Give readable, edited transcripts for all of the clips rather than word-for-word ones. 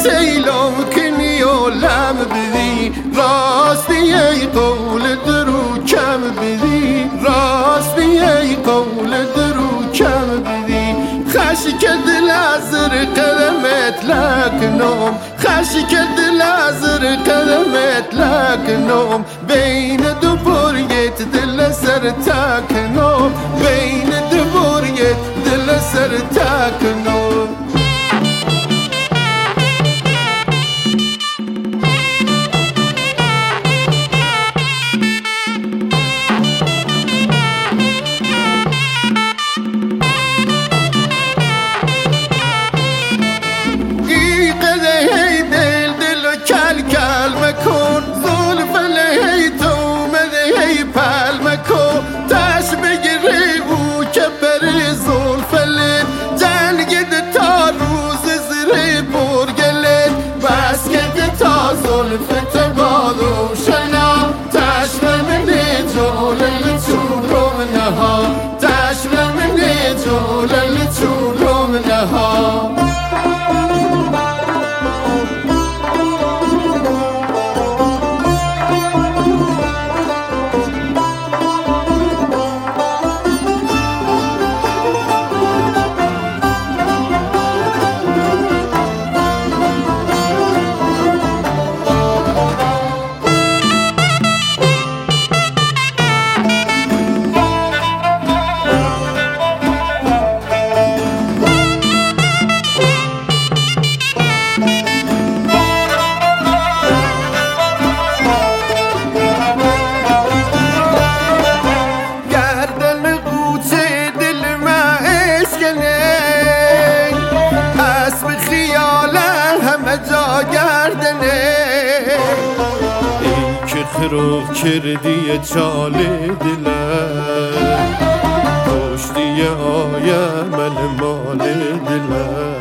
سیلام کنی و لم بدی راستی ای قول درو کم بدی راستی ای قول درو کم بدی خشی که دل از قدمت لکنم خشی که دل از قدمت لکنم بین دو بریت دل سر تکنم بین دو بریت دل سر تکنم زلفت بادو شنا تشر من جولل چورم نها تشر من جولل چورم نها خراب کردی چاله دلم پشتی آیم مل مال دلم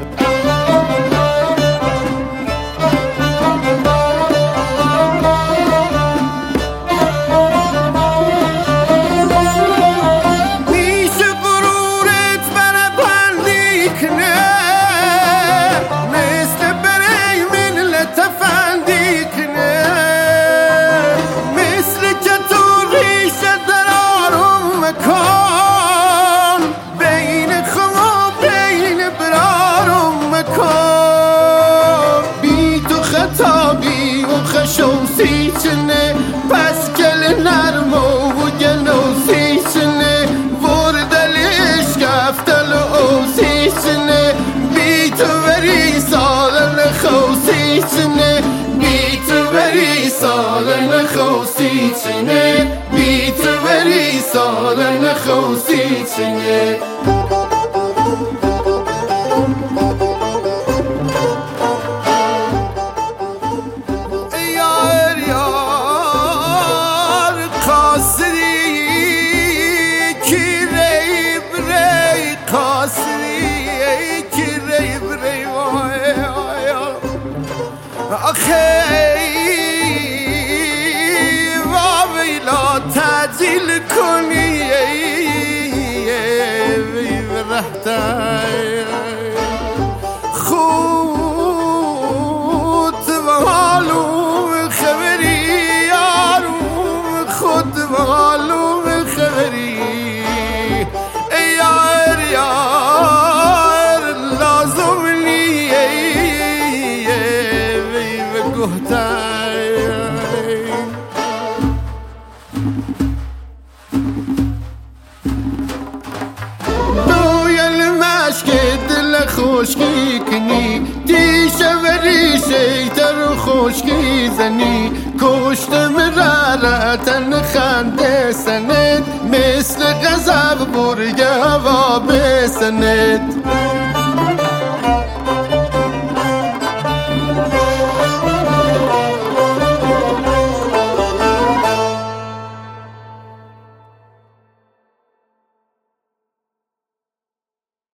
سیچنه پس کل نرمو و گلو سیچنه وردلش کفتل او سیچنه بی تو بری سالن خو سیچنه بی تو بری سالن خو سیچنه بی تو بری سالن خو سیچنه وابیلا تعجیل کنی برهتای خود و حالوم خبری یاروم خود و حالوم خبری یار یار لازم نیه گهتای دویل مشک دل خوشکی کنی دیشه و ریشه تر خوشکی زنی کشتم رتن خنده سند مثل غضب برگ هوا بسند